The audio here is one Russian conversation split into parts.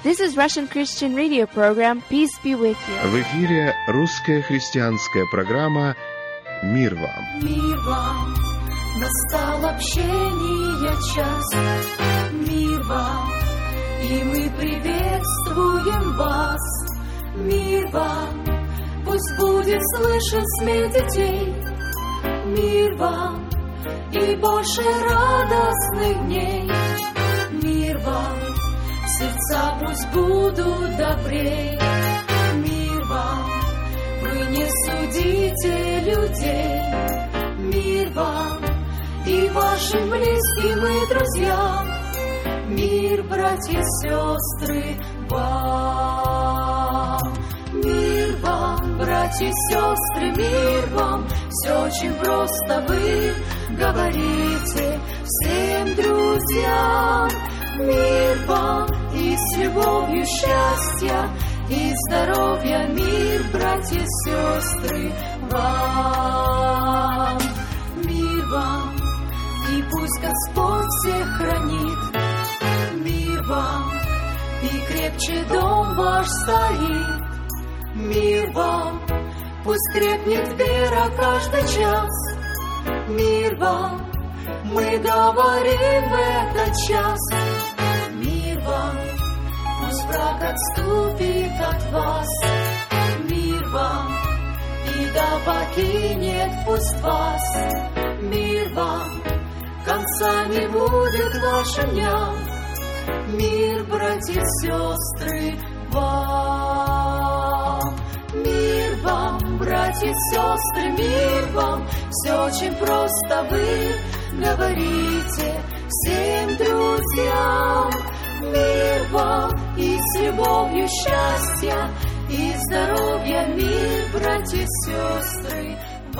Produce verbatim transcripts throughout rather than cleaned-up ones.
This is Russian Christian radio program. Peace be with you. В эфире русская христианская программа «Мир вам». Мир вам, настал общения час. Мир вам, и мы приветствуем вас. Мир вам, пусть будет слышен смех детей. Мир вам, и больше радостных дней. Мир вам, сердца пусть будут добрей. Мир вам, вы не судите людей. Мир вам и вашим близким и друзьям. Мир, братья и сестры, вам. Мир вам, братья и сестры, мир вам. Все очень просто вы говорите всем друзьям. Мир вам и с любовью счастья и здоровья. Мир, братья и сестры, вам. Мир вам, и пусть Господь всех хранит. Мир вам, и крепче дом ваш стоит. Мир вам, пусть крепнет вера каждый час. Мир вам, мы говорим в этот час. Мир вам, пусть враг отступит от вас. Мир вам, беда покинет пусть вас. Мир вам, конца не будет вашим дням. Мир, братья и сестры, вам. Мир вам, братья и сестры, мир вам. Все очень просто вы говорите всем друзьям. Мир вам и с любовью счастья и здоровья. Мир, братья и сестры,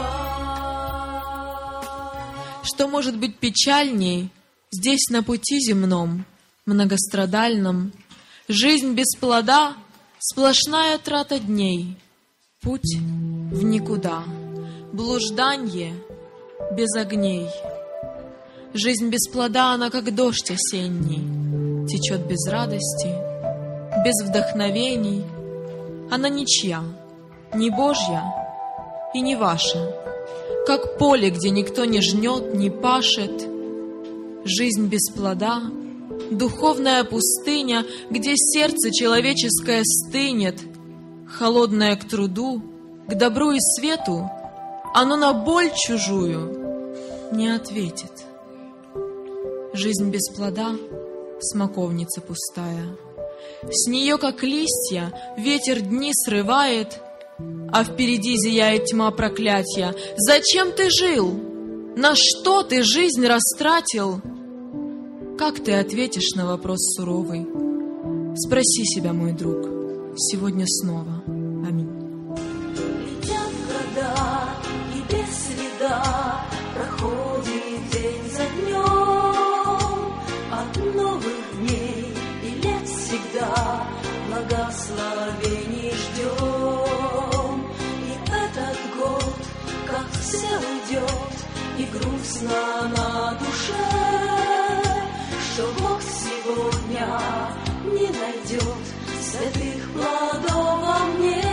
вам. Что может быть печальней здесь на пути земном, многострадальном? Жизнь без плода, сплошная трата дней, путь в никуда, блужданье без огней. Жизнь без плода, она как дождь осенний, течет без радости, без вдохновений. Она ничья, не Божья и не ваша, как поле, где никто не жнет, не пашет. Жизнь без плода — духовная пустыня, где сердце человеческое стынет, холодное к труду, к добру и свету, оно на боль чужую не ответит. Жизнь без плода — смоковница пустая. С нее, как листья, ветер дни срывает, а впереди зияет тьма проклятия. Зачем ты жил? На что ты жизнь растратил? Как ты ответишь на вопрос суровый? Спроси себя, мой друг, сегодня снова. Аминь. Летят года, и без следа проходит день за днем. От новых дней и лет всегда благословений ждем. И этот год, как все уйдет, и грустно на душе, что Бог сегодня не найдет святых плодов во мне.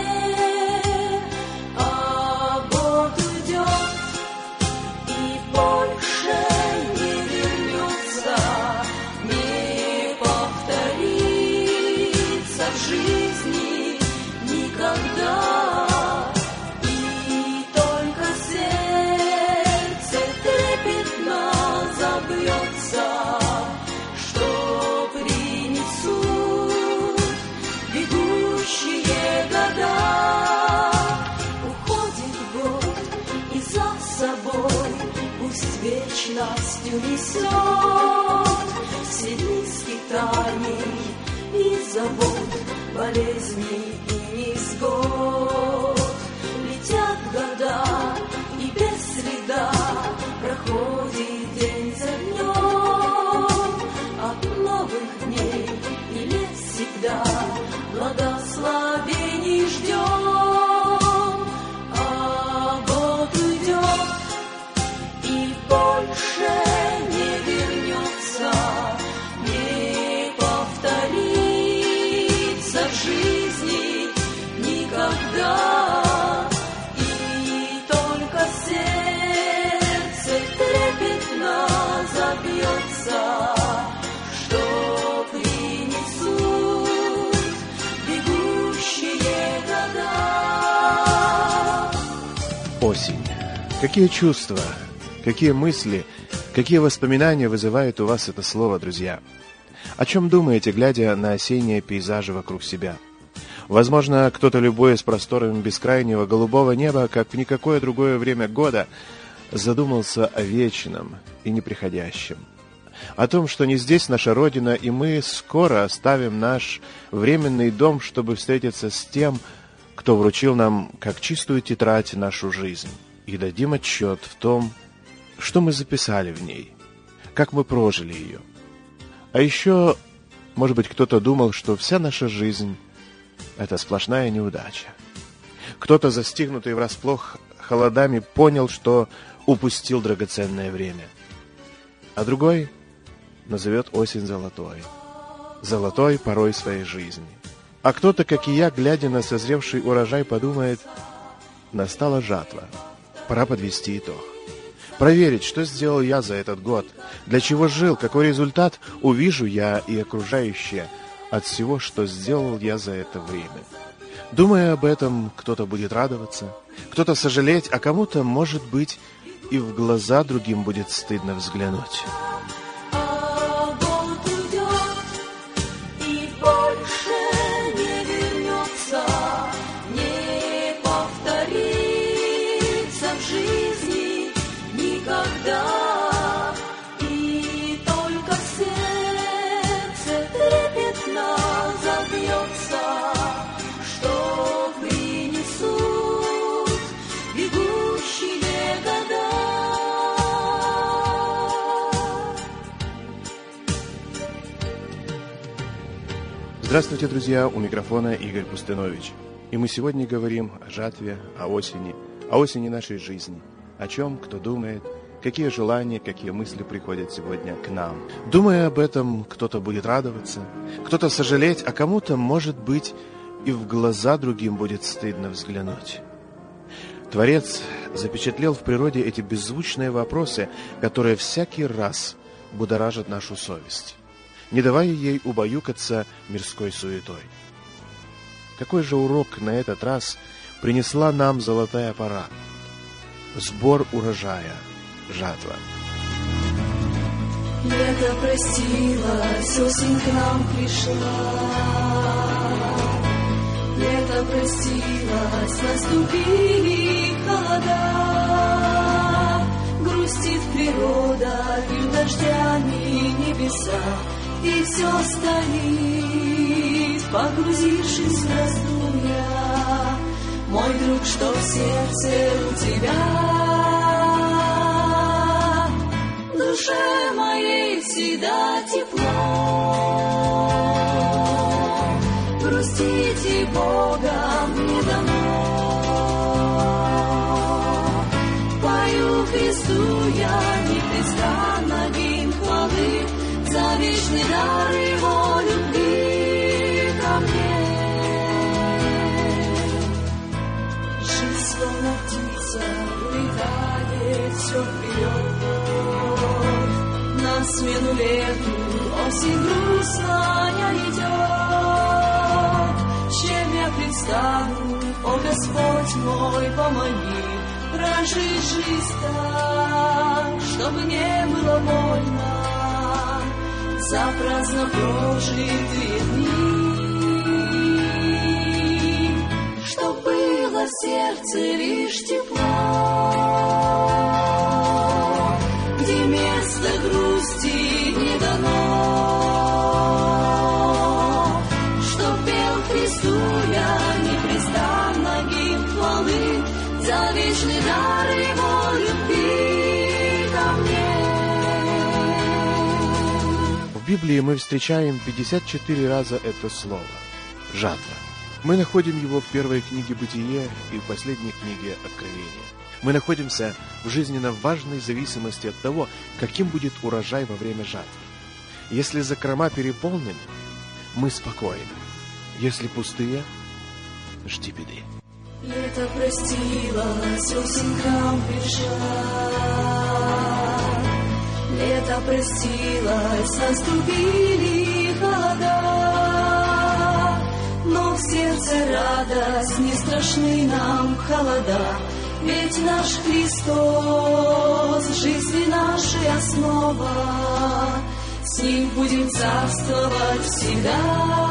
А год уйдет и больше не вернется, не повторится в жизни никогда. И только сердце трепетно забьется, года. Уходит год, и за собой пусть вечностью несет все дни скитаний и забот, болезней и невзгод. Летят года, и без следа проходит день за днем. От новых дней и лет всегда благословений ждем. А год уйдет и больше не вернется, не повторится. забьется, что принесут бегущие года. Осень. Какие чувства, какие мысли, какие воспоминания вызывает у вас это слово, друзья? О чем думаете, глядя на осенние пейзажи вокруг себя? Возможно, кто-то, любуясь просторами бескрайнего голубого неба, как в никакое другое время года, задумался о вечном и неприходящем. О том, что не здесь наша Родина, и мы скоро оставим наш временный дом, чтобы встретиться с тем, кто вручил нам, как чистую тетрадь, нашу жизнь, и дадим отчет в том, что мы записали в ней, как мы прожили ее. А еще, может быть, кто-то думал, что вся наша жизнь — это сплошная неудача. Кто-то, застигнутый врасплох холодами, понял, что упустил драгоценное время. А другой назовет осень золотой. Золотой порой своей жизни. А кто-то, как и я, глядя на созревший урожай, подумает: настала жатва, пора подвести итог. Проверить, что сделал я за этот год, для чего жил, какой результат увижу я и окружающие от всего, что сделал я за это время. Думая об этом, кто-то будет радоваться, кто-то сожалеть, а кому-то, может быть, и в глаза другим будет стыдно взглянуть. А год уйдет и больше не вернется, не повторится в жизни никогда. И только сердце трепетно забьется, что принесут бегущие года. Здравствуйте, друзья! У микрофона Игорь Пустынович. И мы сегодня говорим о жатве, о осени, о осени нашей жизни. О чем, кто думает, какие желания, какие мысли приходят сегодня к нам. Думая об этом, кто-то будет радоваться, кто-то сожалеть, а кому-то, может быть, и в глаза другим будет стыдно взглянуть. Творец запечатлел в природе эти беззвучные вопросы, которые всякий раз будоражат нашу совесть, не давая ей убаюкаться мирской суетой. Какой же урок на этот раз принесла нам золотая пора? Сбор урожая, жатва. Лето простилось, осень к нам пришла. Лето простилось, наступили холода. Грустит природа, лью дождями небеса, и все стоит, погрузившись в раздумья. Мой друг, что в сердце у тебя? В душе моей всегда тепло. Грустить и Богом не дано. Пою Христу я непрестанно гимн хвалы за вечный дар Его любви ко мне. Жизнь словно птица улетает все вперед. На смену лету осень грустная идет. Чем я предстану, о Господь мой, помоги прожить жизнь так, чтобы не было больно за праздно прожитые дни, чтоб было в сердце лишь тепло, где место грусти не дано, чтоб пел Христу я непрестанно гимн хвалы за вечный дар Его любви ко мне. В Библии мы встречаем пятьдесят четыре раза это слово – жатва. Мы находим его в первой книге «Бытие» и в последней книге «Откровение». Мы находимся в жизненно важной зависимости от того, каким будет урожай во время жатвы. Если закрома переполнены, мы спокойны. Если пустые, жди беды. Лето простилось, осень к нам пришла. Лето запростилась, наступили холода, но в сердце радость, не страшны нам холода, ведь наш Христос, жизни нашей основа, с Ним будем царствовать всегда.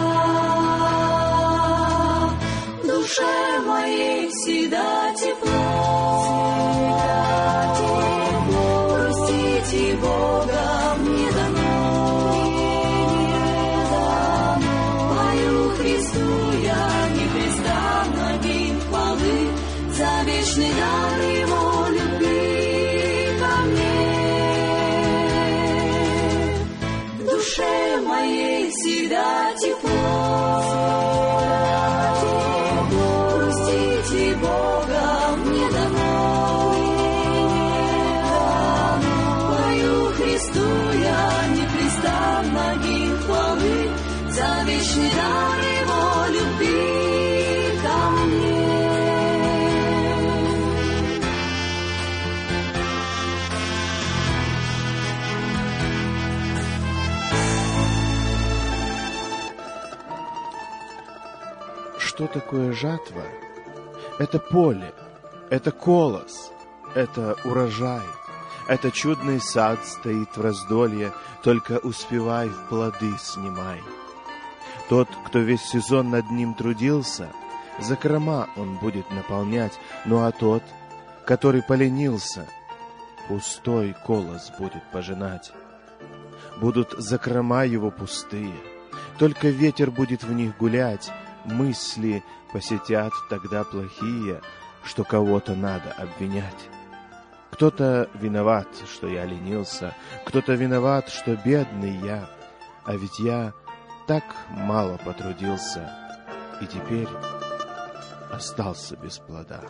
В душе моей всегда тепло, грустить Бога мне дано, пою Христу я непрестанно гимн хвалы за вечный дар Его любви ко мне. В душе моей всегда тепло, грустить Бога мне дано, пою Христу я непрестанно гимн хвалы за вечный дар Его любви ко мне. Что такое жатва? Это поле, это колос, это урожай, это чудный сад стоит в раздолье, только успевай в плоды снимай. Тот, кто весь сезон над ним трудился, закрома он будет наполнять, ну а тот, который поленился, пустой колос будет пожинать. Будут закрома его пустые, только ветер будет в них гулять, мысли посетят тогда плохие, что кого-то надо обвинять. Кто-то виноват, что я ленился, кто-то виноват, что бедный я, а ведь я так мало потрудился и теперь остался без плода.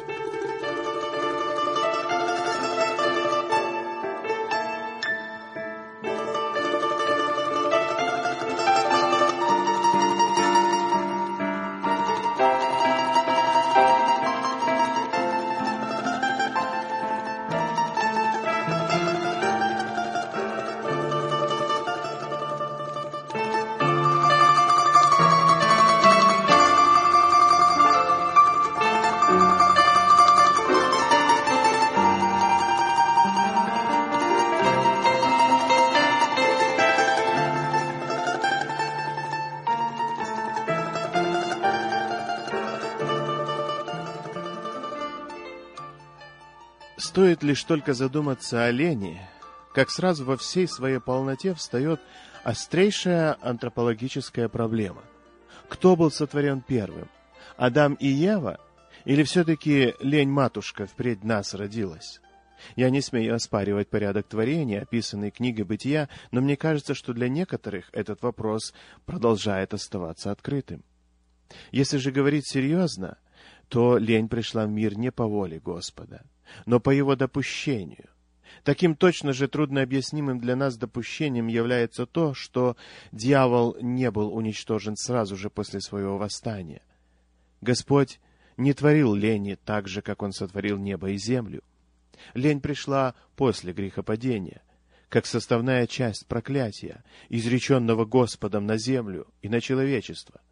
Стоит лишь только задуматься о лени, как сразу во всей своей полноте встает острейшая антропологическая проблема. Кто был сотворен первым? Адам и Ева? Или все-таки лень-матушка впредь нас родилась? Я не смею оспаривать порядок творения, описанный книгой «Бытия», но мне кажется, что для некоторых этот вопрос продолжает оставаться открытым. Если же говорить серьезно, то лень пришла в мир не по воле Господа, но по Его допущению. Таким точно же труднообъяснимым для нас допущением является то, что дьявол не был уничтожен сразу же после своего восстания. Господь не творил лени так же, как Он сотворил небо и землю. Лень пришла после грехопадения, как составная часть проклятия, изреченного Господом на землю и на человечество.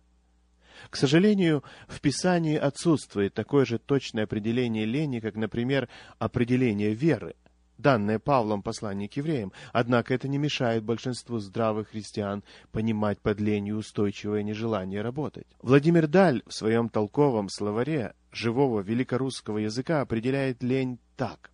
К сожалению, в Писании отсутствует такое же точное определение лени, как, например, определение веры, данное Павлом в послании к евреям, однако это не мешает большинству здравых христиан понимать под ленью устойчивое нежелание работать. Владимир Даль в своем толковом словаре живого великорусского языка определяет лень так: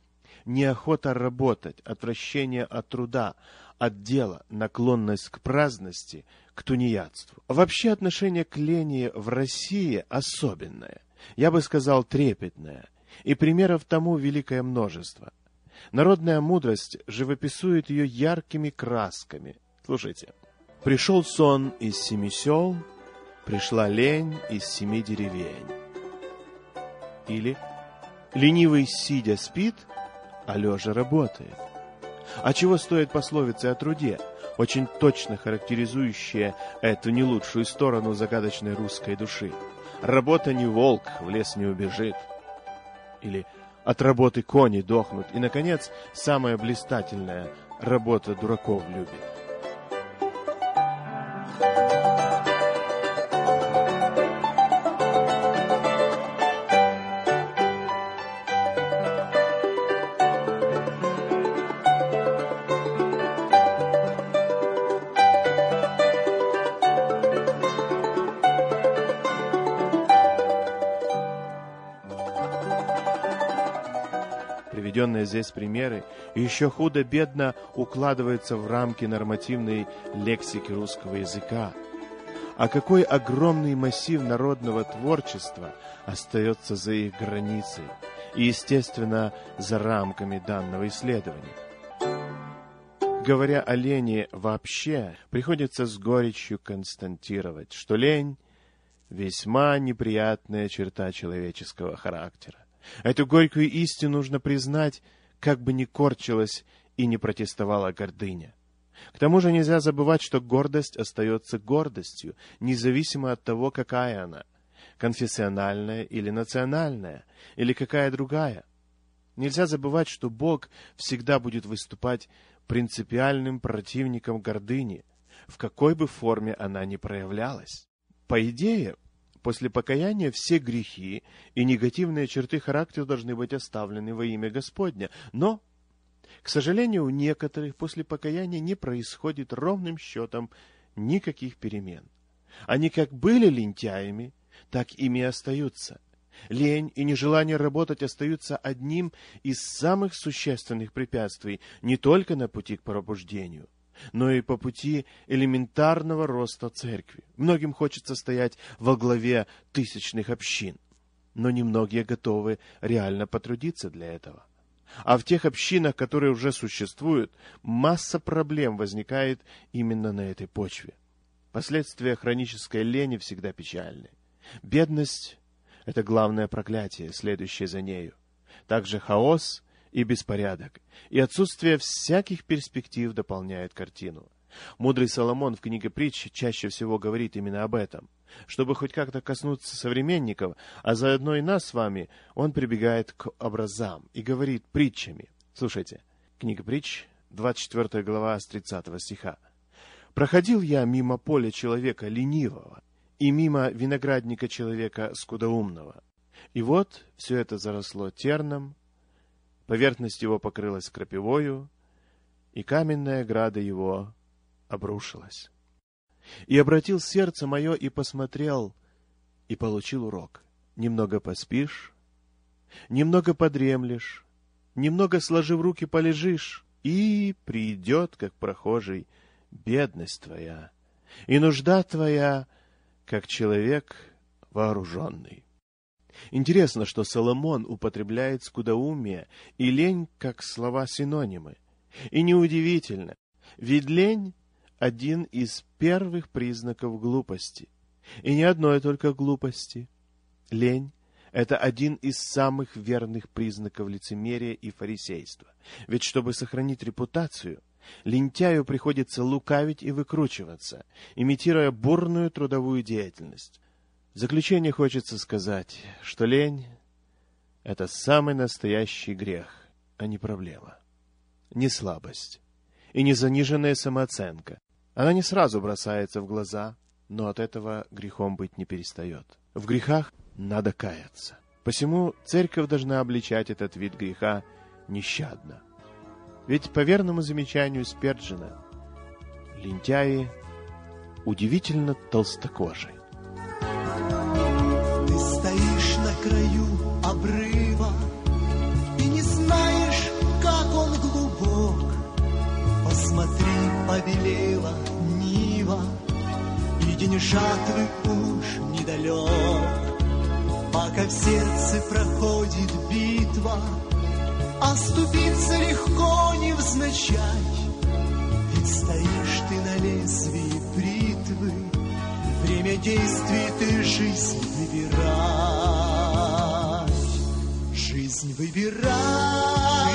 неохота работать, отвращение от труда, от дела, наклонность к праздности, к тунеядству. Вообще отношение к лени в России особенное, я бы сказал, трепетное, и примеров тому великое множество. Народная мудрость живописует ее яркими красками. Слушайте. «Пришел сон из семи сел, пришла лень из семи деревень». Или «ленивый сидя спит, а лежа работает». А чего стоит пословица о труде, очень точно характеризующая эту не лучшую сторону загадочной русской души? «Работа не волк, в лес не убежит». Или От работы кони дохнут. И, наконец, самая блистательная — работа дураков любит. Приведенные здесь примеры еще худо-бедно укладываются в рамки нормативной лексики русского языка. А какой огромный массив народного творчества остается за их границей и, естественно, за рамками данного исследования. Говоря о лени вообще, приходится с горечью констатировать, что лень — весьма неприятная черта человеческого характера. Эту горькую истину нужно признать, как бы ни корчилась и не протестовала гордыня. К тому же нельзя забывать, что гордость остается гордостью, независимо от того, какая она — конфессиональная или национальная, или какая другая. Нельзя забывать, что Бог всегда будет выступать принципиальным противником гордыни, в какой бы форме она ни проявлялась. По идее, после покаяния все грехи и негативные черты характера должны быть оставлены во имя Господня. Но, к сожалению, у некоторых после покаяния не происходит ровным счетом никаких перемен. Они как были лентяями, так ими и остаются. Лень и нежелание работать остаются одним из самых существенных препятствий не только на пути к пробуждению, но и по пути элементарного роста церкви. Многим хочется стоять во главе тысячных общин, но немногие готовы реально потрудиться для этого. А в тех общинах, которые уже существуют, масса проблем возникает именно на этой почве. Последствия хронической лени всегда печальны. Бедность — это главное проклятие, следующее за нею. Также хаос и беспорядок, и отсутствие всяких перспектив дополняет картину. Мудрый Соломон в книге Притч чаще всего говорит именно об этом. Чтобы хоть как-то коснуться современников, а заодно и нас с вами, он прибегает к образам и говорит притчами. Слушайте, книга Притч, двадцать четвёртая глава, с тридцатого стиха. «Проходил я мимо поля человека ленивого и мимо виноградника человека скудоумного. И вот все это заросло терном, поверхность его покрылась крапивою, и каменная града его обрушилась. И обратил сердце мое и посмотрел, и получил урок. Немного поспишь, немного подремлешь, немного сложив руки полежишь, и придет, как прохожий, бедность твоя, и нужда твоя, как человек вооруженный». Интересно, что Соломон употребляет скудоумие и лень как слова-синонимы. И неудивительно, ведь лень — один из первых признаков глупости. И не одной только глупости. Лень — это один из самых верных признаков лицемерия и фарисейства. Ведь чтобы сохранить репутацию, лентяю приходится лукавить и выкручиваться, имитируя бурную трудовую деятельность. В заключение хочется сказать, что лень — это самый настоящий грех, а не проблема. Не слабость и не заниженная самооценка. Она не сразу бросается в глаза, но от этого грехом быть не перестает. В грехах надо каяться. Посему церковь должна обличать этот вид греха нещадно. Ведь по верному замечанию Сперджина, лентяи удивительно толстокожие. Ты стоишь на краю обрыва и не знаешь, как он глубок. Посмотри, побелела нива, и день жатвы уж недалек. Пока в сердце проходит битва, оступиться легко невзначай. Ведь стоишь ты на лезвии бритвы, время действий ты жизнь выбирай. Жизнь выбирай.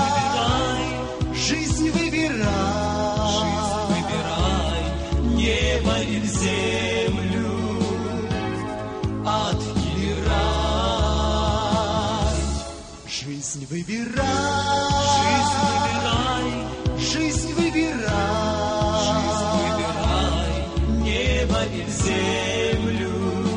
Жизнь выбирай. Жизнь выбирай. Небо или землю, ад или рай. Жизнь выбирай, жизнь выбирай, жизнь выбирай, небо и землю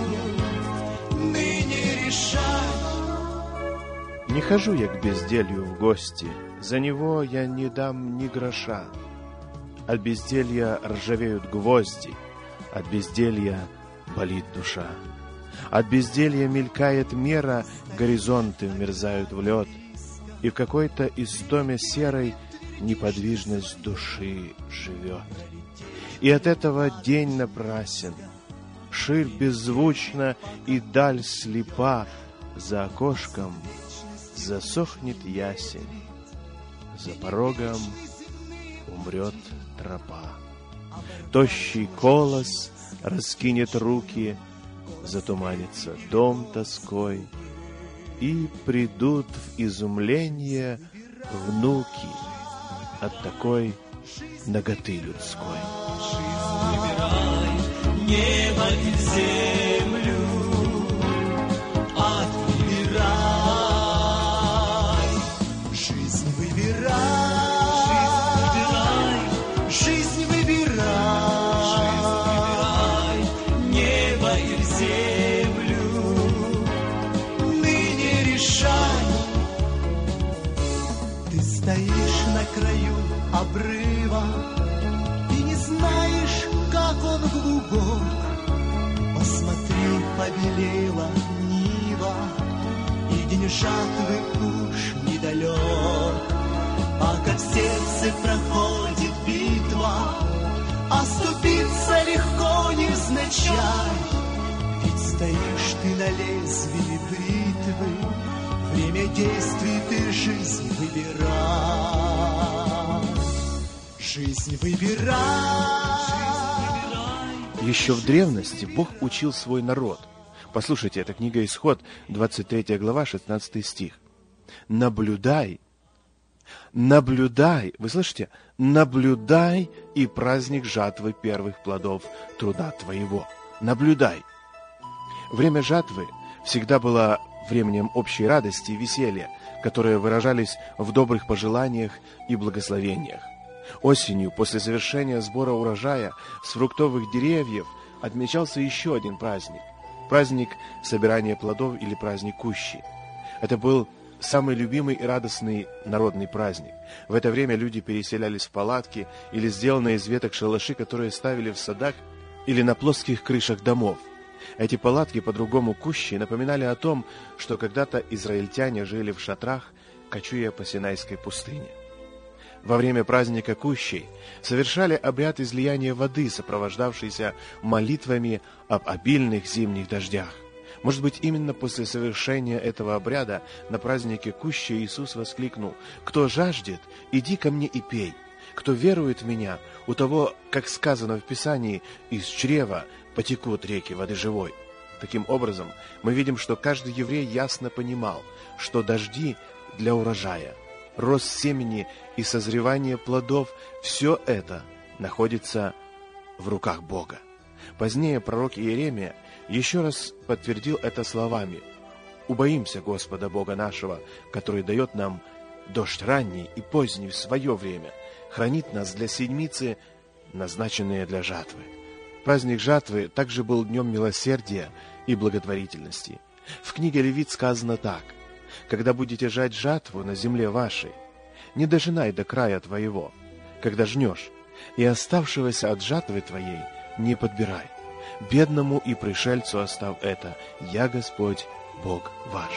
ныне решай. Не хожу я к безделью в гости, за него я не дам ни гроша. От безделья ржавеют гвозди, от безделья болит душа. От безделья мелькает мера, горизонты вмерзают в лед, и в какой-то истоме серой неподвижность души живет. И от этого день напрасен, ширь беззвучна и даль слепа, за окошком засохнет ясень, за порогом умрет тропа. Тощий колос раскинет руки, затуманится дом тоской, и придут в изумление внуки от такой наготы людской. Выбирай небо и землю, отвыбирай, жизнь выбирай, жизнь выбирай, небо и землю ныне решай. Ты стоишь на краю обрыва и не знаешь, как он глубок. Посмотри, побелела нива, и день жатвы уж недалек. Пока в сердце проходит битва, оступиться легко невзначай. Ведь стоишь ты на лезвии бритвы, время действий ты жизнь выбирай, жизнь выбирай. Еще в древности Бог учил свой народ. Послушайте, это книга Исход, двадцать третья глава, шестнадцатый стих. Наблюдай, наблюдай, вы слышите? Наблюдай и праздник жатвы первых плодов труда твоего. Наблюдай. Время жатвы всегда было временем общей радости и веселья, которые выражались в добрых пожеланиях и благословениях. Осенью, после завершения сбора урожая с фруктовых деревьев, отмечался еще один праздник. Праздник собирания плодов или праздник Кущи. Это был самый любимый и радостный народный праздник. В это время люди переселялись в палатки или сделанные из веток шалаши, которые ставили в садах или на плоских крышах домов. Эти палатки, по-другому Кущи, напоминали о том, что когда-то израильтяне жили в шатрах, кочуя по Синайской пустыне. Во время праздника Кущей совершали обряд излияния воды, сопровождавшийся молитвами об обильных зимних дождях. Может быть, именно после совершения этого обряда на празднике Кущей Иисус воскликнул: «Кто жаждет, иди ко мне и пей. Кто верует в Меня, у того, как сказано в Писании, из чрева потекут реки воды живой». Таким образом, мы видим, что каждый еврей ясно понимал, что дожди для урожая, рост семени и созревание плодов – все это находится в руках Бога. Позднее пророк Иеремия еще раз подтвердил это словами: «Убоимся Господа Бога нашего, который дает нам дождь ранний и поздний в свое время, хранит нас для седмицы, назначенные для жатвы». Праздник жатвы также был днем милосердия и благотворительности. В книге Левит сказано так: «Когда будете жать жатву на земле вашей, не дожинай до края твоего, когда жнешь, и оставшегося от жатвы твоей не подбирай. Бедному и пришельцу оставь это, я Господь, Бог ваш».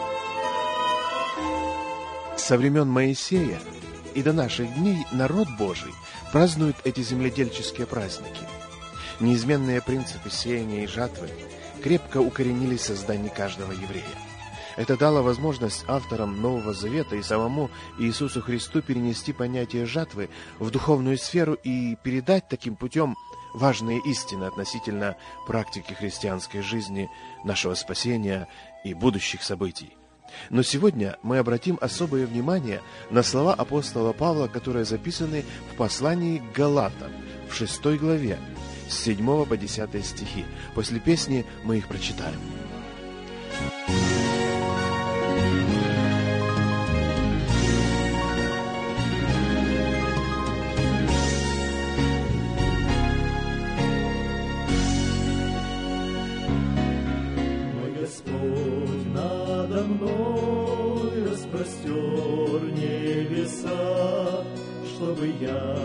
Со времен Моисея и до наших дней народ Божий празднует эти земледельческие праздники. Неизменные принципы сеяния и жатвы крепко укоренились в создании каждого еврея. Это дало возможность авторам Нового Завета и самому Иисусу Христу перенести понятие жатвы в духовную сферу и передать таким путем важные истины относительно практики христианской жизни, нашего спасения и будущих событий. Но сегодня мы обратим особое внимание на слова апостола Павла, которые записаны в послании к Галатам в шестой главе, с седьмого по десятый стихи. После песни мы их прочитаем.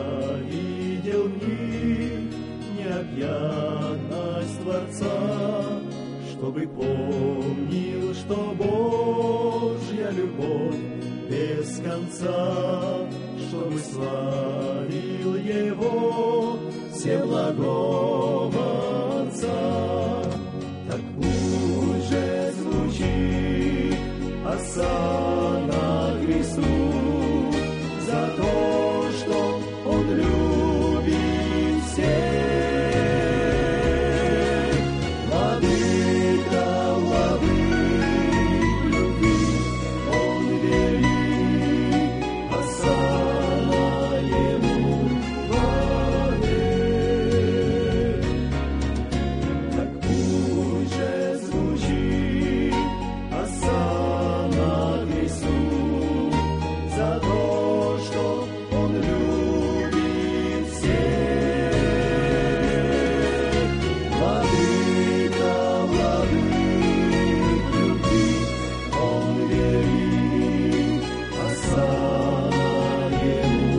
видел в них необъятность Творца, чтобы помнил, что Божья любовь без конца, чтобы славил Его всеблагого Отца. Так пусть же звучит осанна Христу за то, что Он любит всех. Владыка, владык любви, Он велик, осанна Ему вовек. Так пусть же звучит осанна Христу за то, что Он любит всех. Владыка, владык любви, Он велик, осанна Ему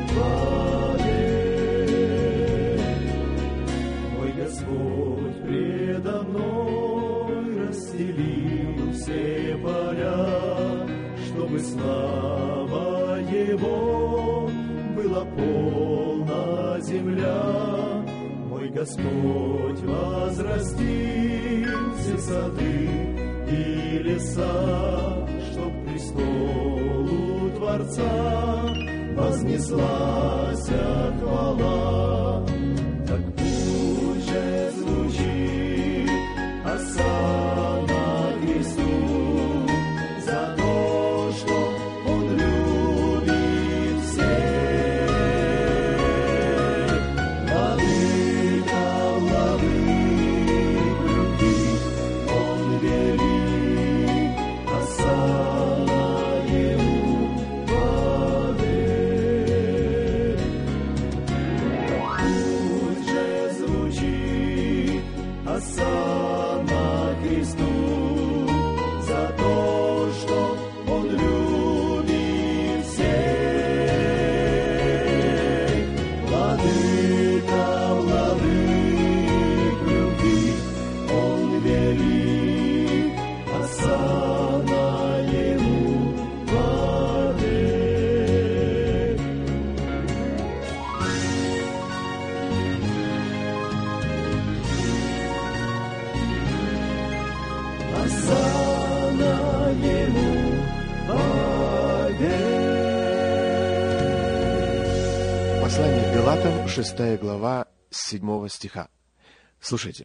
вовек. Мой Господь предо мной расстелил все поля, чтобы слава Его была полна земля. Мой Господь возрастил все сады и леса, чтоб престолу Творца вознеслась хвала. Так пусть же звучит осанна Христу за то, что Он любит всех. Владыка, владык любви, Он велик, осанна Ему вовек. Пусть же звучит осанна Христу за то, что Он любит всех. Владыка, владык любви, Он велик, осанна Ему вовек. Осанна Ему вовек. Послание к Галатам, шестая глава, с седьмого стиха. Слушайте.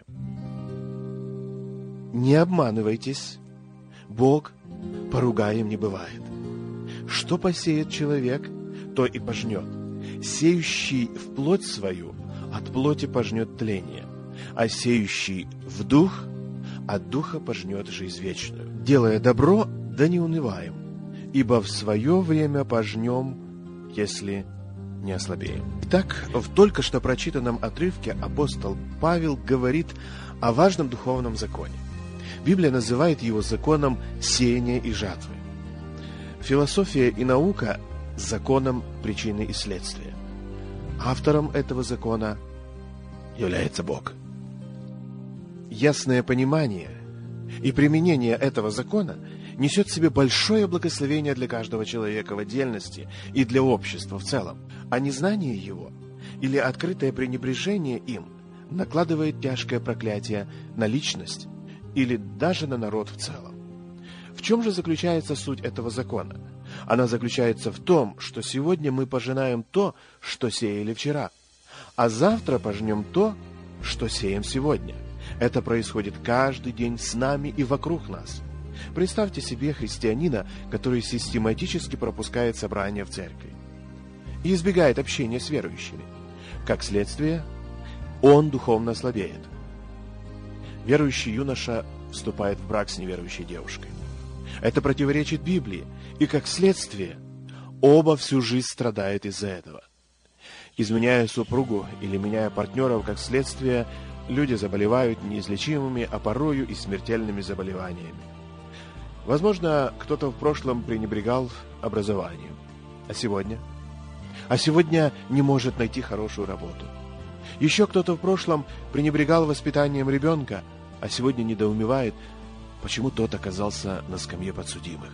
«Не обманывайтесь, Бог поругаем не бывает. Что посеет человек, то и пожнет. Сеющий в плоть свою от плоти пожнет тление, а сеющий в дух от духа пожнет жизнь вечную. Делая добро, да не унываем, ибо в свое время пожнем, если не ослабеем». Итак, в только что прочитанном отрывке апостол Павел говорит о важном духовном законе. Библия называет его законом сеяния и жатвы. Философия и наука – законом причины и следствия. Автором этого закона является Бог. Ясное понимание и применение этого закона несет в себе большое благословение для каждого человека в отдельности и для общества в целом, а незнание его или открытое пренебрежение им накладывает тяжкое проклятие на личность или даже на народ в целом. В чем же заключается суть этого закона? Она заключается в том, что сегодня мы пожинаем то, что сеяли вчера, а завтра пожнем то, что сеем сегодня. Это происходит каждый день с нами и вокруг нас. Представьте себе христианина, который систематически пропускает собрания в церкви и избегает общения с верующими. Как следствие, он духовно слабеет. Верующий юноша вступает в брак с неверующей девушкой. Это противоречит Библии, и как следствие, оба всю жизнь страдают из-за этого. Изменяя супругу или меняя партнеров, как следствие, люди заболевают неизлечимыми, а порою и смертельными заболеваниями. Возможно, кто-то в прошлом пренебрегал образованием, а сегодня а сегодня не может найти хорошую работу. Еще кто-то в прошлом пренебрегал воспитанием ребенка, а сегодня недоумевает, почему тот оказался на скамье подсудимых.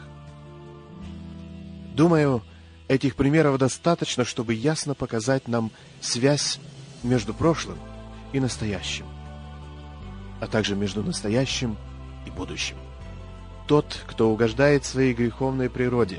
Думаю, этих примеров достаточно, чтобы ясно показать нам связь между прошлым и настоящим, а также между настоящим и будущим. Тот, кто угождает своей греховной природе,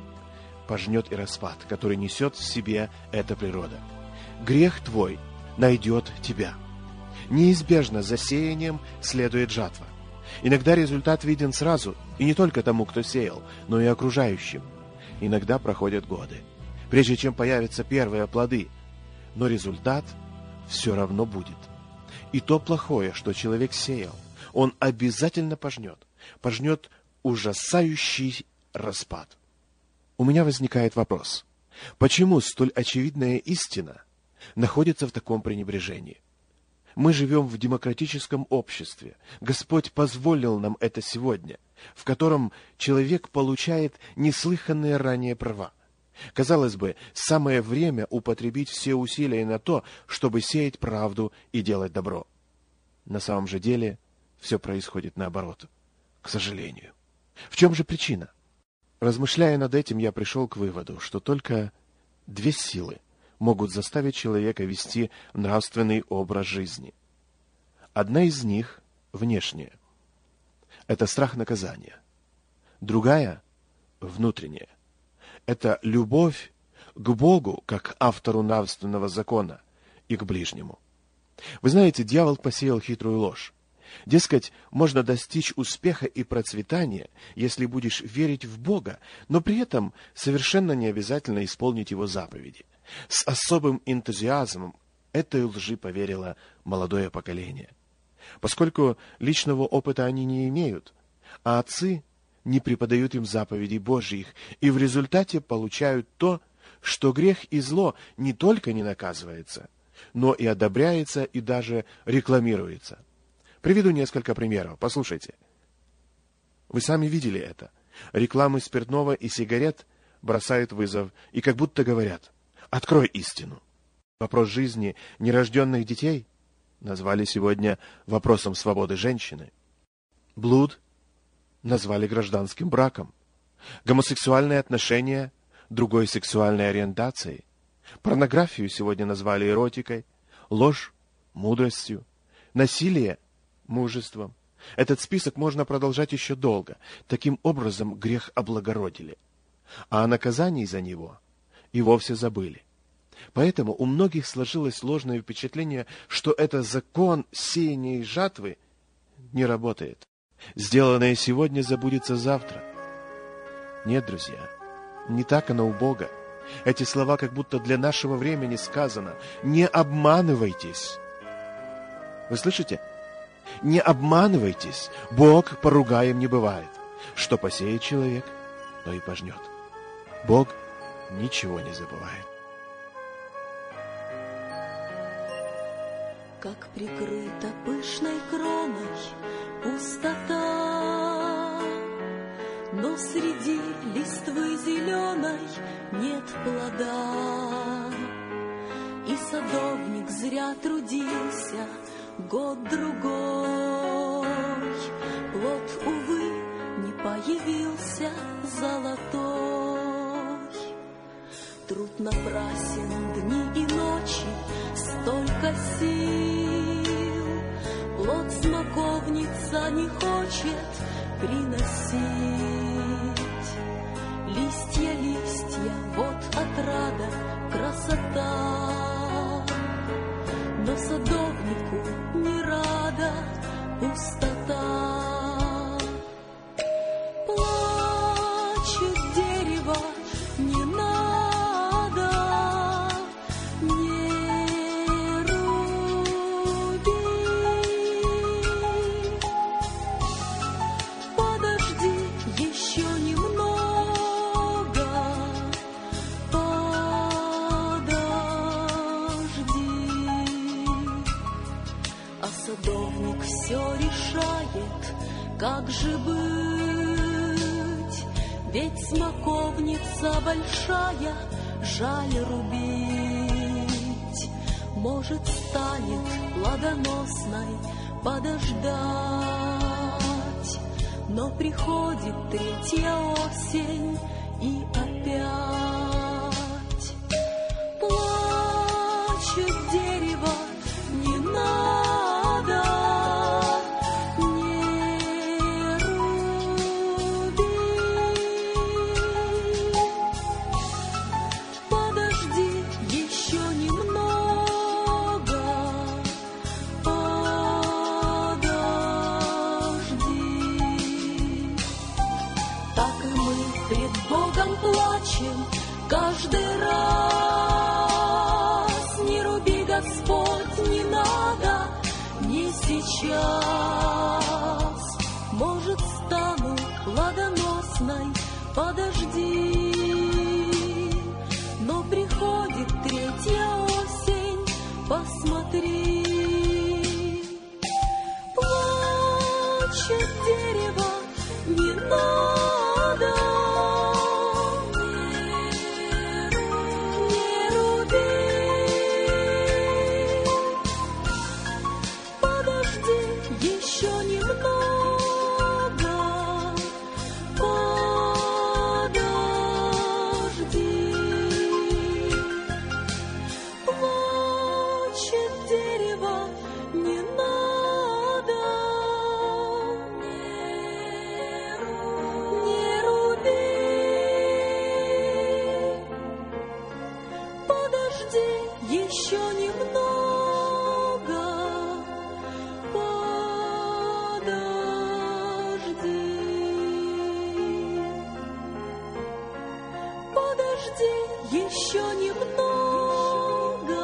пожнет и распад, который несет в себе эта природа. Грех твой найдет тебя. Неизбежно за сеянием следует жатва. Иногда результат виден сразу, и не только тому, кто сеял, но и окружающим. Иногда проходят годы, прежде чем появятся первые плоды, но результат все равно будет. И то плохое, что человек сеял, он обязательно пожнет, пожнет ужасающий распад. У меня возникает вопрос, почему столь очевидная истина находится в таком пренебрежении? Мы живем в демократическом обществе. Господь позволил нам это сегодня, в котором человек получает неслыханные ранее права. Казалось бы, самое время употребить все усилия на то, чтобы сеять правду и делать добро. На самом же деле все происходит наоборот, к сожалению. В чем же причина? Размышляя над этим, я пришел к выводу, что только две силы могут заставить человека вести нравственный образ жизни. Одна из них внешняя. Это страх наказания. Другая внутренняя. Это любовь к Богу, как автору нравственного закона, и к ближнему. Вы знаете, дьявол посеял хитрую ложь. Дескать, можно достичь успеха и процветания, если будешь верить в Бога, но при этом совершенно не обязательно исполнить Его заповеди. С особым энтузиазмом этой лжи поверило молодое поколение. Поскольку личного опыта они не имеют, а отцы не преподают им заповедей Божьих, и в результате получают то, что грех и зло не только не наказывается, но и одобряется и даже рекламируется. Приведу несколько примеров. Послушайте. Вы сами видели это. Рекламы спиртного и сигарет бросают вызов и как будто говорят: «Открой истину». Вопрос жизни нерожденных детей назвали сегодня вопросом свободы женщины. Блуд назвали гражданским браком. Гомосексуальные отношения другой сексуальной ориентацией. Порнографию сегодня назвали эротикой. Ложь – мудростью. Насилие – мужеством. Этот список можно продолжать еще долго. Таким образом, грех облагородили. А о наказании за него и вовсе забыли. Поэтому у многих сложилось ложное впечатление, что это закон сеяния и жатвы не работает. Сделанное сегодня забудется завтра. Нет, друзья, не так оно у Бога. Эти слова как будто для нашего времени сказано. Не обманывайтесь. Вы слышите? Не обманывайтесь. Бог поругаем не бывает. Что посеет человек, то и пожнет. Бог ничего не забывает. Как прикрыта пышной кроной пустота, но среди листвы зеленой нет плода. И садовник зря трудился год-другой, плод, увы, не появился золотой. Труд напрасен, дни и ночи, столько сил, плод смоковница не хочет приносить. Листья, листья, вот отрада, красота, но садовнику не рада пустота. Плачет дерево, не надо, не руби. Подожди еще немного, а садовник все решает, как же быть, ведь смоковница большая жаль рубить. Может, станет плодоносной подождать, но приходит третья осень и опять плачет дерево, не надо, не руби. Подожди еще немного, подожди. Так и мы пред Богом плачем каждый раз. Не руби, Господь, не надо, не сейчас. Может, стану плодоносной, подожди. Но приходит третья осень, посмотри. Плачет дерево, не надо, не руби. Подожди еще немного, подожди. Плачет дерево, не надо, не руби. Подожди еще немного, подожди. Подожди еще немного,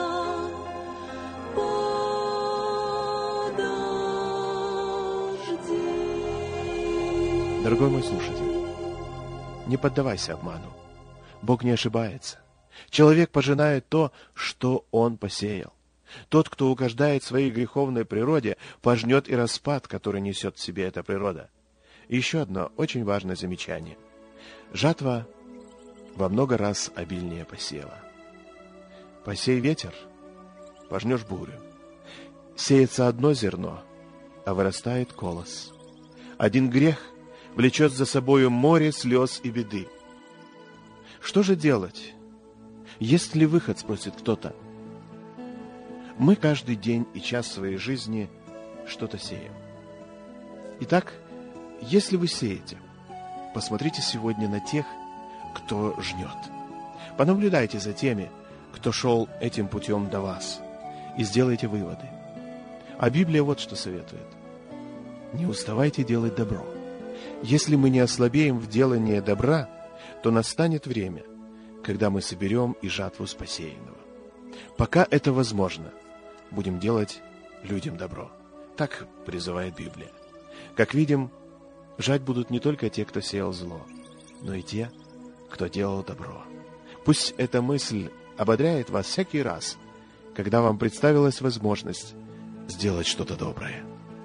подожди. Дорогой мой слушатель, не поддавайся обману. Бог не ошибается. Человек пожинает то, что он посеял. Тот, кто угождает своей греховной природе, пожнет и распад, который несет в себе эта природа. И еще одно очень важное замечание. Жатва во много раз обильнее посева. Посей ветер, пожнешь бурю. Сеется одно зерно, а вырастает колос. Один грех влечет за собою море слез и беды. Что же делать? Есть ли выход, спросит кто-то. Мы каждый день и час своей жизни что-то сеем. Итак, если вы сеете, посмотрите сегодня на тех, кто жнет. Понаблюдайте за теми, кто шел этим путем до вас, и сделайте выводы. А Библия вот что советует. Не уставайте делать добро. Если мы не ослабеем в делании добра, то настанет время, когда мы соберем и жатву с посеянного. Пока это возможно, будем делать людям добро. Так призывает Библия. Как видим, жать будут не только те, кто сеял зло, но и те, кто делал добро. Пусть эта мысль ободряет вас всякий раз, когда вам представилась возможность сделать что-то доброе.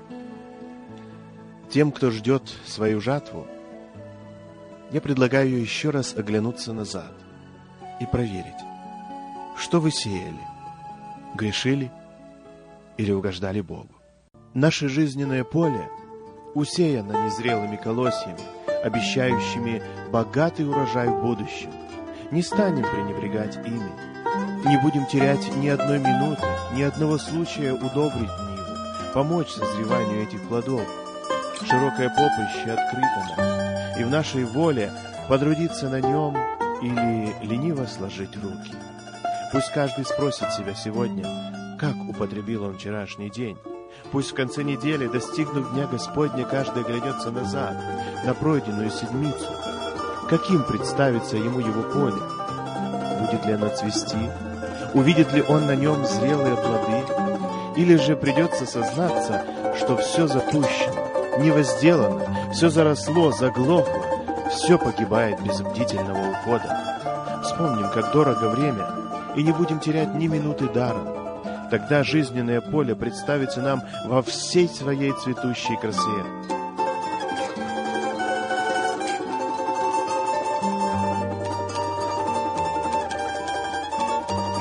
Тем, кто ждет свою жатву, я предлагаю еще раз оглянуться назад и проверить, что вы сеяли, грешили или угождали Богу. Наше жизненное поле усеяно незрелыми колосьями, обещающими богатый урожай в будущем. Не станем пренебрегать ими. Не будем терять ни одной минуты, ни одного случая удобрить ниву, помочь созреванию этих плодов. Широкое поприще открыто нам, и в нашей воле потрудиться на нем или лениво сложить руки. Пусть каждый спросит себя сегодня, как употребил он вчерашний день. Пусть в конце недели, достигнув Дня Господня, каждый глядется назад, на пройденную седмицу. Каким представится ему его поле? Будет ли оно цвести? Увидит ли он на нем зрелые плоды? Или же придется сознаться, что все запущено, не возделано, все заросло, заглохло, все погибает без бдительного ухода. Вспомним, как дорого время, и не будем терять ни минуты даром. Тогда жизненное поле представится нам во всей своей цветущей красе.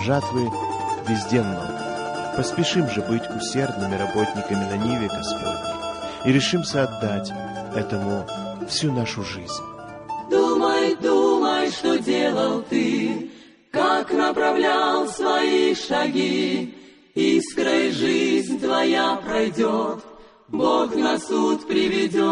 жатвы везде много. Поспешим же быть усердными работниками на ниве Господней и решимся отдать этому всю нашу жизнь. Думай, думай, что делал ты, как направлял свои шаги. Искрой жизнь твоя пройдет, Бог на суд приведет.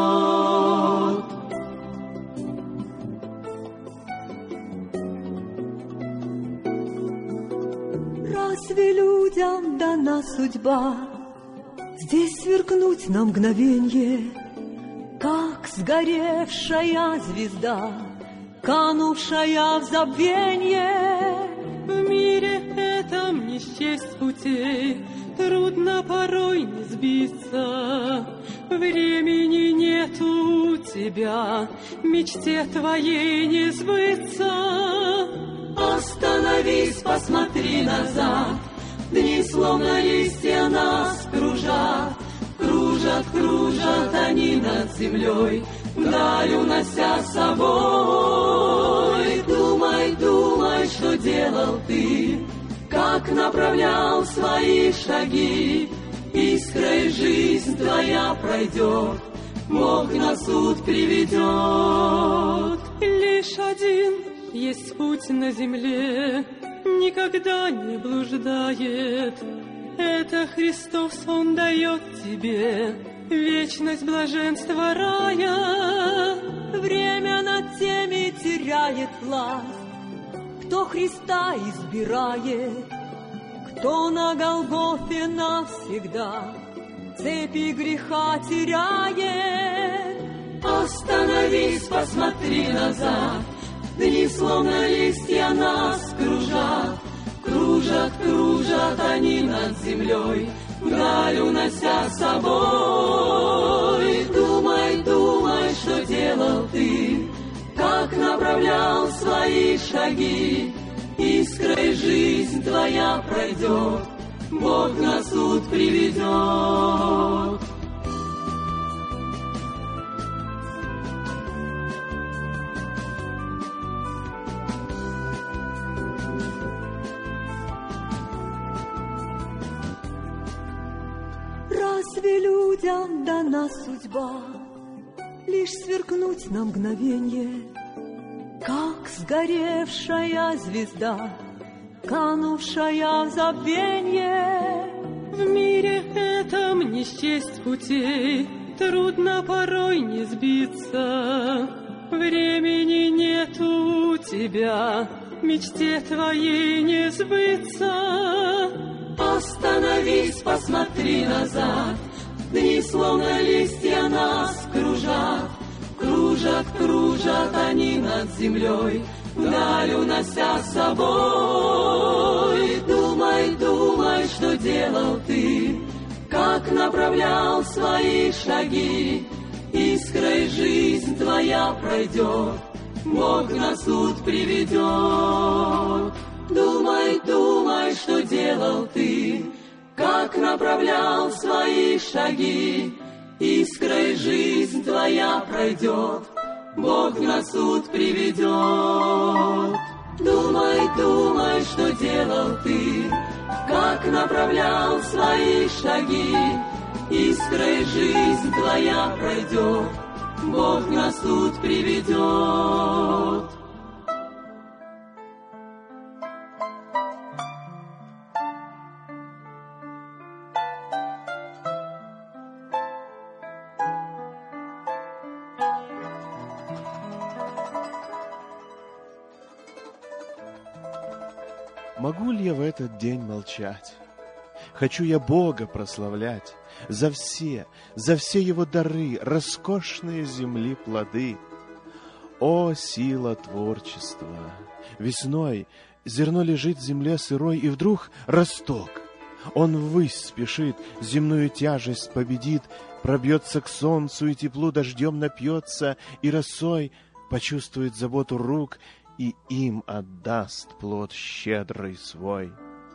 Разве людям дана судьба здесь сверкнуть на мгновенье, как сгоревшая звезда, канувшая в забвенье? В мире этом не счесть путей, трудно порой не сбиться. Времени нету у тебя, мечте твоей не сбыться. Остановись, посмотри назад, дни словно листья нас кружат. Кружат, кружат они над землей, вдаль унося с собой. Думай, думай, что делал ты, как направлял свои шаги. Искрой жизнь твоя пройдет, Бог на суд приведет. Лишь один есть путь на земле, никогда не блуждает. Это Христос, Он дает тебе вечность блаженства рая. Время над теми теряет власть, кто Христа избирает, кто на Голгофе навсегда цепи греха теряет. Остановись, посмотри назад, дни словно листья нас кружат. Кружат, кружат они над землей, вдаль унося с собой. Думай, думай, что делал ты, как направлял свои шаги. Искрой жизнь твоя пройдет, Бог на суд приведет. Разве людям дана судьба лишь сверкнуть на мгновенье, как сгоревшая звезда, канувшая в забвенье? В мире этом не счесть путей, трудно порой не сбиться. Времени нету у тебя, мечте твоей не сбыться. Остановись, посмотри назад, дни словно листья нас кружат. Кружат, кружат они над землей, вдаль унося с собой. Думай, думай, что делал ты, как направлял свои шаги. Искрой жизнь твоя пройдет, Бог на суд приведет. Думай, думай, что делал ты, как направлял свои шаги. Искрой жизнь твоя пройдет, Бог на суд приведет. Думай, думай, что делал ты, как направлял свои шаги. Искрой жизнь твоя пройдет, Бог на суд приведет. Могу ли я в этот день молчать? Хочу я Бога прославлять за все, за все Его дары, роскошные земли плоды. О, сила творчества! Весной зерно лежит в земле сырой, и вдруг росток. Он ввысь спешит, земную тяжесть победит, пробьется к солнцу и теплу дождем напьется, и росой почувствует заботу рук, и им отдаст плод щедрый свой.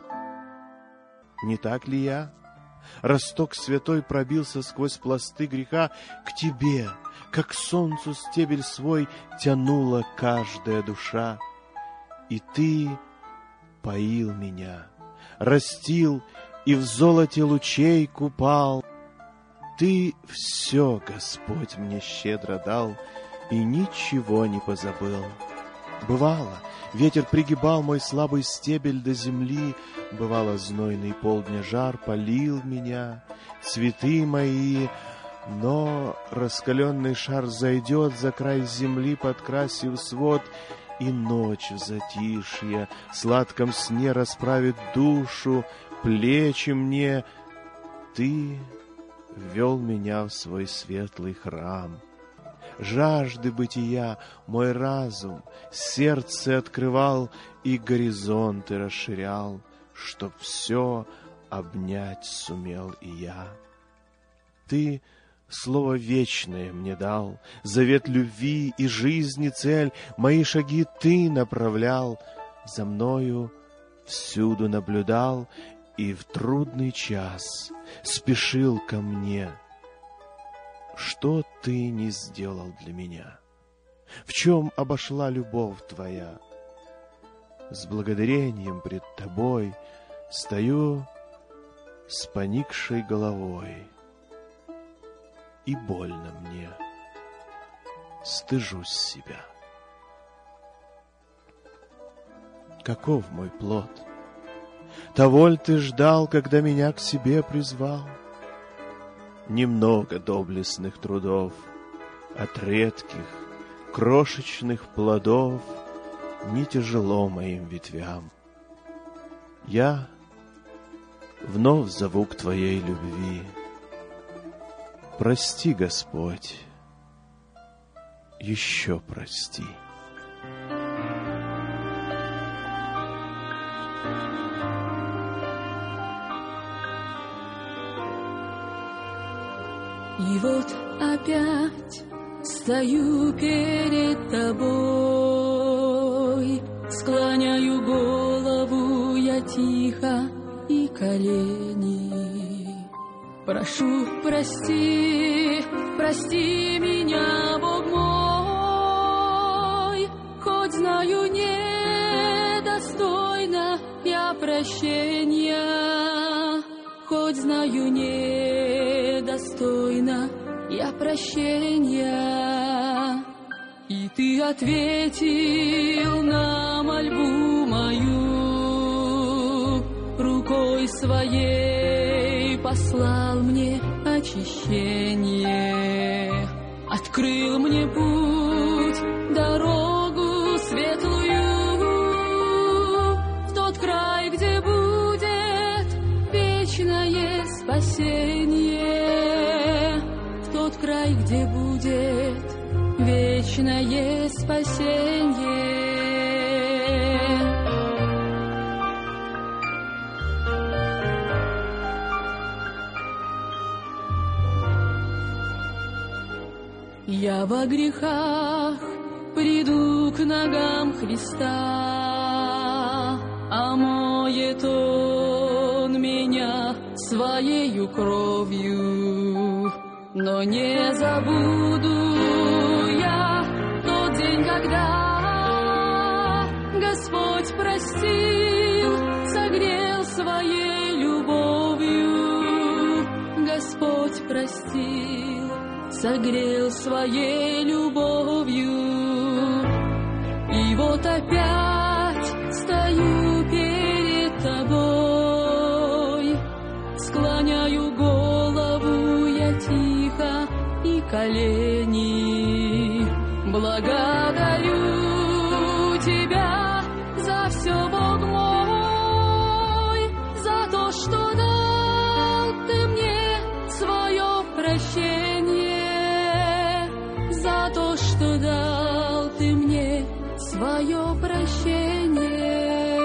Не так ли я? Росток святой пробился сквозь пласты греха, к тебе, как к солнцу стебель свой, тянула каждая душа. И ты поил меня, растил и в золоте лучей купал. Ты все, Господь, мне щедро дал, и ничего не позабыл. Бывало, ветер пригибал мой слабый стебель до земли, бывало, знойный полдня жар палил меня, цветы мои, но раскаленный шар зайдет за край земли, подкрасив свод, и ночь в затишье, в сладком сне расправит душу, плечи мне. Ты ввел меня в свой светлый храм. Жажды бытия мой разум, сердце открывал и горизонты расширял, чтоб все обнять сумел и я. Ты слово вечное мне дал, завет любви и жизни цель, мои шаги ты направлял, за мною всюду наблюдал и в трудный час спешил ко мне. Что ты не сделал для меня? В чем обошла любовь твоя? С благодарением пред тобой стою с поникшей головой, и больно мне, стыжусь себя. Каков мой плод? Того ль ты ждал, когда меня к себе призвал? Немного доблестных трудов, от редких, крошечных плодов не тяжело моим ветвям. Я вновь зову к твоей любви. Прости, Господь, еще прости. И вот опять стою перед тобой, склоняю голову я тихо и колени. Прошу, прости, прости меня, Бог мой, хоть знаю, недостойна я прощения, хоть знаю, недостойна я прощения. И ты ответил на мольбу мою, рукой своей послал мне очищение, открыл мне путь, дорогу светлую, в тот край, где будет вечное спасение, в тот край, где будет вечное спасение. Я во грехах приду к ногам Христа, омоет Он меня своею кровью, но не забуду я тот день, когда Господь простил, согрел своей любовью, Господь простил, согрел своей любовью. И вот опять стою перед тобой, склоняю голову я тихо и колени. Благодарю тебя за все, Бог мой, за то, что дал ты мне свое прощение, за то, что дал ты мне свое прощение.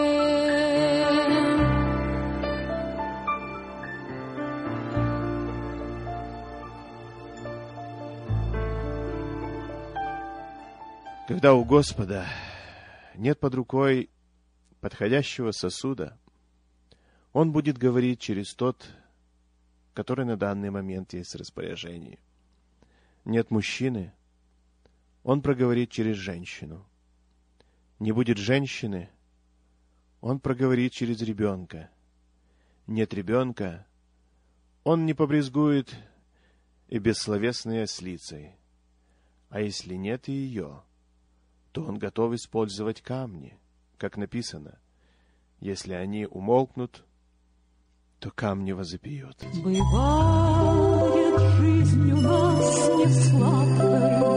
Когда у Господа нет под рукой подходящего сосуда, Он будет говорить через тот, который на данный момент есть в распоряжении. Нет мужчины, Он проговорит через женщину. Не будет женщины, Он проговорит через ребенка. Нет ребенка, он не побрезгует и бессловесной ослицей. А если нет и ее, то он готов использовать камни, как написано. Если они умолкнут, то камни возопьют. Бывает жизнь у нас не сладкой,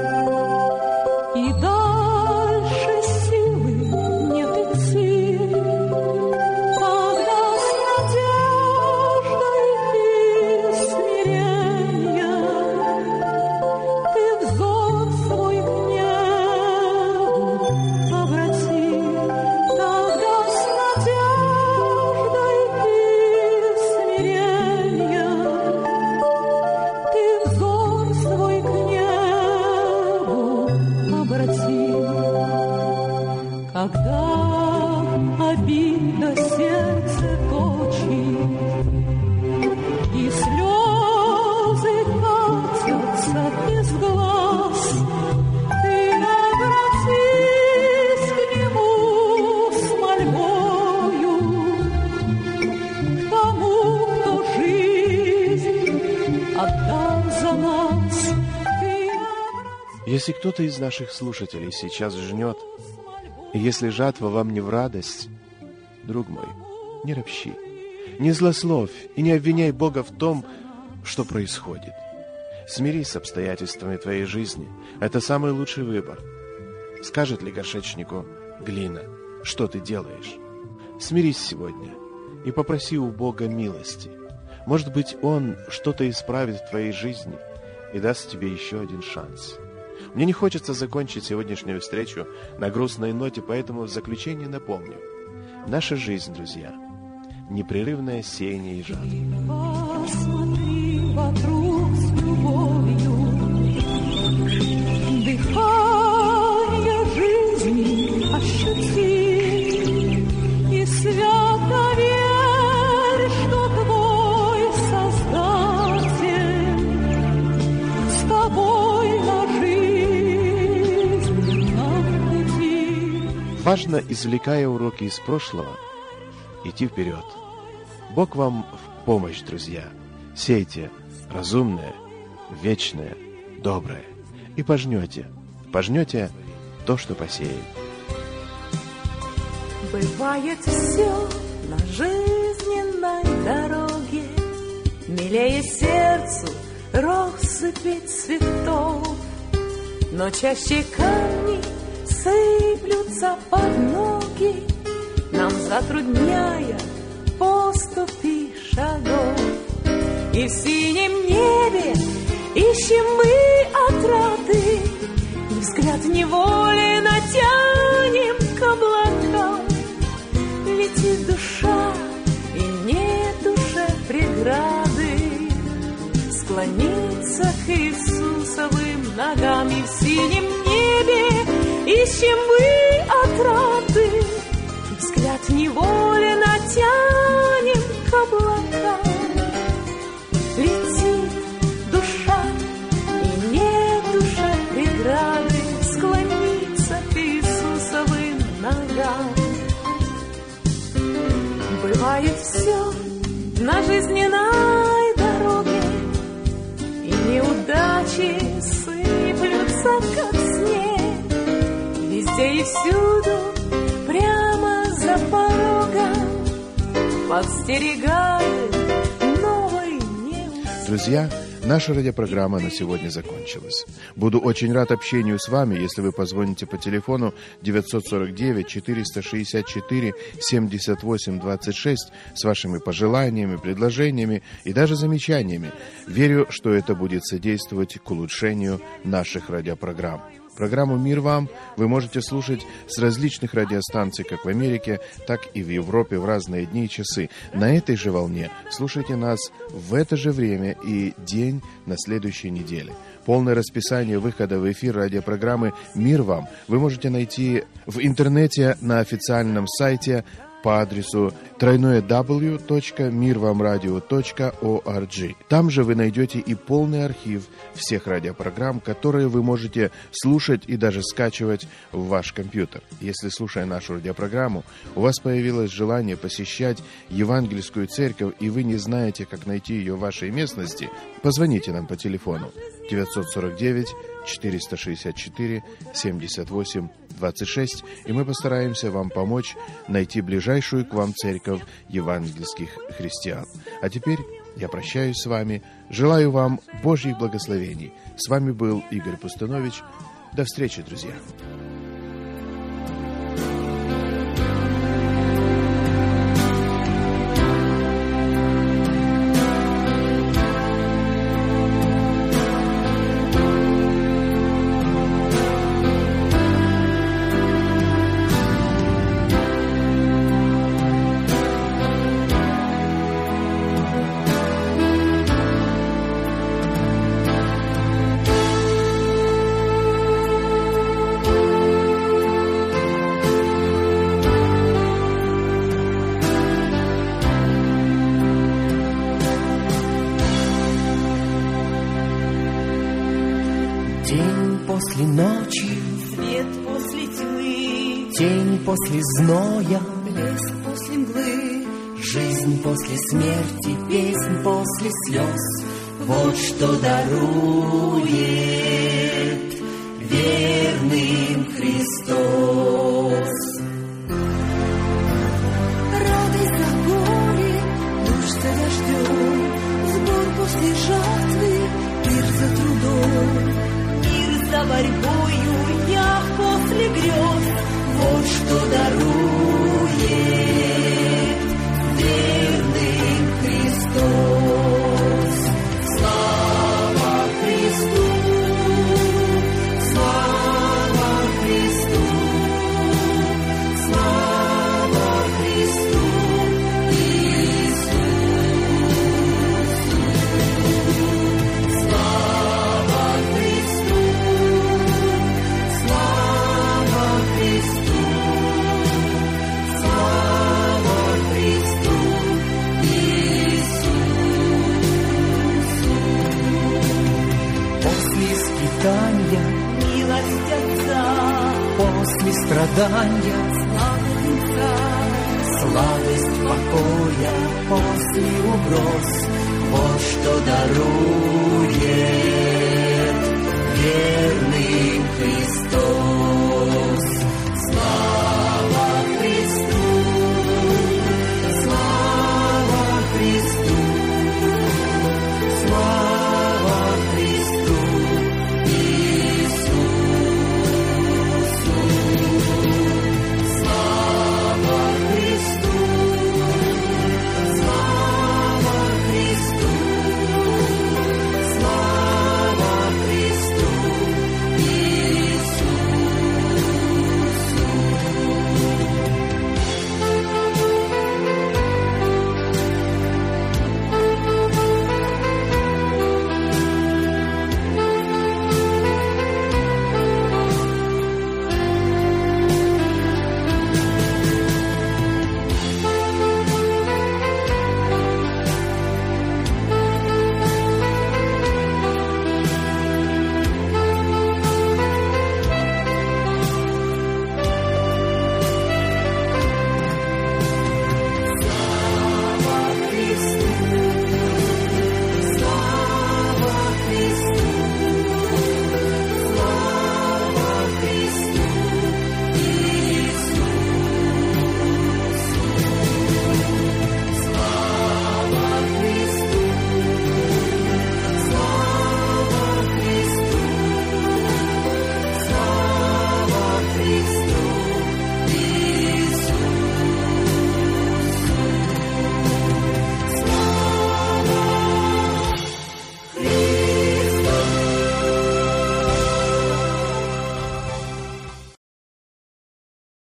и дальше силы нет идти, когда с надеждой и смирением ты взор свой к небу обрати, когда с надеждой и смирением ты взор свой к небу обрати, когда обида сердце точит и слезы катятся из глаз, ты обратись к нему с мольбою, к тому, кто жизнь отдал за нас. Ты обратись. Если кто-то из наших слушателей сейчас жнет, и если жатва вам не в радость, друг мой, не ропщи, не злословь и не обвиняй Бога в том, что происходит. Смирись с обстоятельствами твоей жизни. Это самый лучший выбор. Скажет ли горшечнику глина, что ты делаешь? Смирись сегодня и попроси у Бога милости. Может быть, Он что-то исправит в твоей жизни и даст тебе еще один шанс. Мне не хочется закончить сегодняшнюю встречу на грустной ноте, поэтому в заключение напомню. Наша жизнь, друзья, непрерывное сеяние и жатва. Посмотри вокруг с любовью, дыхание жизни ощути, и свято верь, что твой Создатель с тобой на жизнь, на пути. Важно, извлекая уроки из прошлого, идти вперед. Бог вам в помощь, друзья. Сейте разумное, вечное, доброе. И пожнете, пожнете то, что посеяли. Бывает все на жизненной дороге, милее сердцу россыпи цветов, но чаще камни сыплются под ноги, нам затрудняя поступи шагов. И в синем небе ищем мы отрады, и взгляд неволи натянем к облакам. Летит душа, и нет душе преграды склониться к Иисусовым ногам. И в синем небе ищем мы отрады, и взгляд неволи натянем к облакам. Летит душа, и нет душе преграды склониться к Иисусовым ногам. Бывает все на жизненной дороге, и неудачи сыплются, как снег, везде и всюду, прямо за порогом, подстерегает новый неуспех. Друзья, наша радиопрограмма на сегодня закончилась. Буду очень рад общению с вами, если вы позвоните по телефону девятьсот сорок девять четыреста шестьдесят четыре семьдесят восемь двадцать шесть с вашими пожеланиями, предложениями и даже замечаниями. Верю, что это будет содействовать к улучшению наших радиопрограмм. Программу «Мир вам» вы можете слушать с различных радиостанций, как в Америке, так и в Европе в разные дни и часы. На этой же волне слушайте нас в это же время и день на следующей неделе. Полное расписание выхода в эфир радиопрограммы «Мир вам» вы можете найти в интернете на официальном сайте по адресу дабл ю дабл ю дабл ю точка мир вам радио точка орг. Там же вы найдете и полный архив всех радиопрограмм, которые вы можете слушать и даже скачивать в ваш компьютер. Если, слушая нашу радиопрограмму, у вас появилось желание посещать Евангельскую церковь, и вы не знаете, как найти ее в вашей местности, позвоните нам по телефону девятьсот сорок девять четыреста шестьдесят четыре семьдесят восемь двадцать шесть, и мы постараемся вам помочь найти ближайшую к вам церковь евангельских христиан. А теперь я прощаюсь с вами, желаю вам Божьих благословений. С вами был Игорь Пустунович. До встречи, друзья. День после ночи, Свет после тьмы, тень после зноя, блеск после мглы, жизнь после смерти, песнь после слез. Вот что дарует верным Христос. радость за горе, дождь за дождем, сбор после жатвы, мир за трудом, мир за борьбою, я после грез. Вот что дарует верным Христос. Слава Христу, слава Христу, слава Христу Иисусу. Слава Христу, слава Христу, слава Христу Иисусу. После испытания, Милость Отца, после страдания, слава Отца, сладость покоя после угроз. Вот что дарует верным Христос.